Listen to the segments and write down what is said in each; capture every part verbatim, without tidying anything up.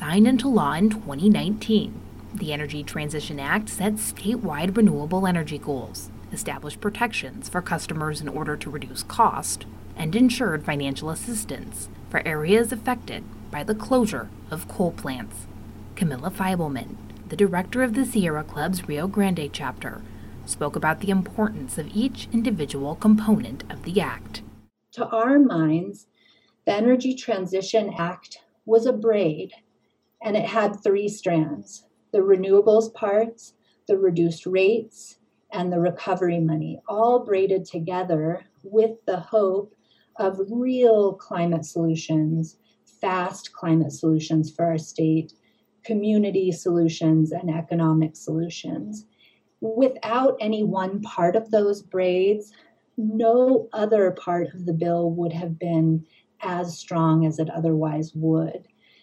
Signed into law in twenty nineteen, the Energy Transition Act sets statewide renewable energy goals, established protections for customers in order to reduce cost, and ensured financial assistance for areas affected by the closure of coal plants. Camilla Feibelman, the director of the Sierra Club's Rio Grande chapter, spoke about the importance of each individual component of the act. To our minds, the Energy Transition Act was a braid, and it had three strands: the renewables parts, the reduced rates, and the recovery money, all braided together with the hope of real climate solutions, fast climate solutions for our state, community solutions, and economic solutions. Without any one part of those braids, no other part of the bill would have been as strong as it otherwise would.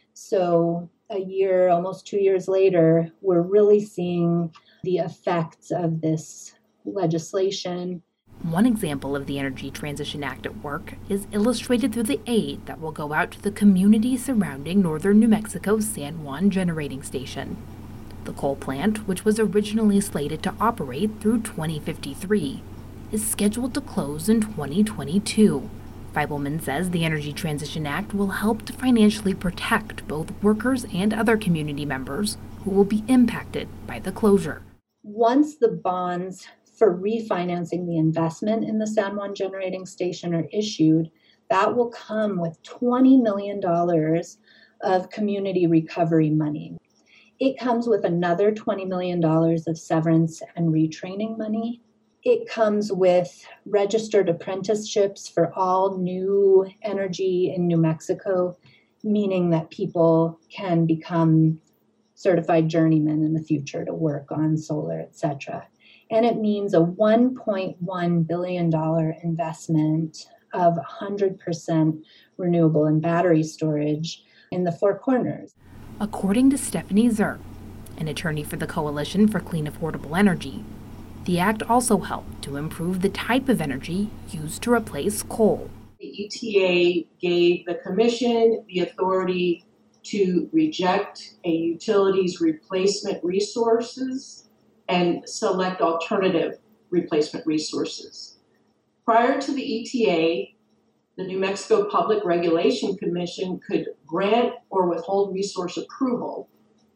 So a year, almost two years later, we're really seeing the effects of this legislation. One example of the Energy Transition Act at work is illustrated through the aid that will go out to the community surrounding northern New Mexico's San Juan Generating Station. The coal plant, which was originally slated to operate through twenty fifty-three, is scheduled to close in twenty twenty-two. Feibelman says the Energy Transition Act will help to financially protect both workers and other community members who will be impacted by the closure. Once the bonds for refinancing the investment in the San Juan Generating Station are issued, that will come with twenty million dollars of community recovery money. It comes with another twenty million dollars of severance and retraining money. It comes with registered apprenticeships for all new energy in New Mexico, meaning that people can become certified journeymen in the future to work on solar, et cetera. And it means a one point one billion dollars investment of one hundred percent renewable and battery storage in the Four Corners. According to Stephanie Zer, an attorney for the Coalition for Clean Affordable Energy, the act also helped to improve the type of energy used to replace coal. The E T A gave the Commission the authority to reject a utility's replacement resources and select alternative replacement resources. Prior to the E T A, the New Mexico Public Regulation Commission could grant or withhold resource approval.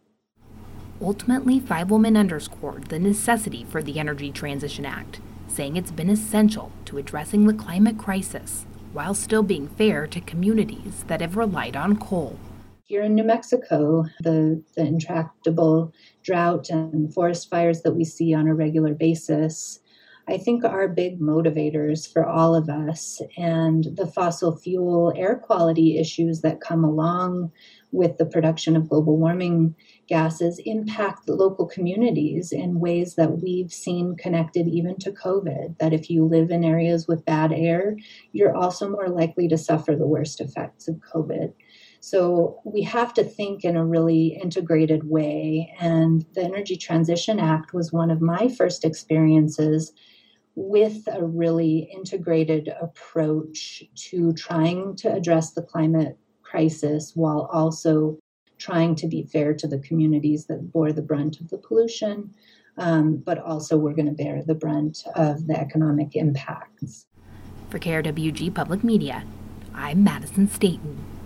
Ultimately, Feibelman underscored the necessity for the Energy Transition Act, saying it's been essential to addressing the climate crisis while still being fair to communities that have relied on coal. Here in New Mexico, the, the intractable drought and forest fires that we see on a regular basis, I think are big motivators for all of us. And the fossil fuel air quality issues that come along with the production of global warming gases impact the local communities in ways that we've seen connected even to COVID, that if you live in areas with bad air, you're also more likely to suffer the worst effects of COVID. So we have to think in a really integrated way. And the Energy Transition Act was one of my first experiences with a really integrated approach to trying to address the climate crisis while also trying to be fair to the communities that bore the brunt of the pollution, um, but also we're going to bear the brunt of the economic impacts. For K R W G Public Media, I'm Madison Staten.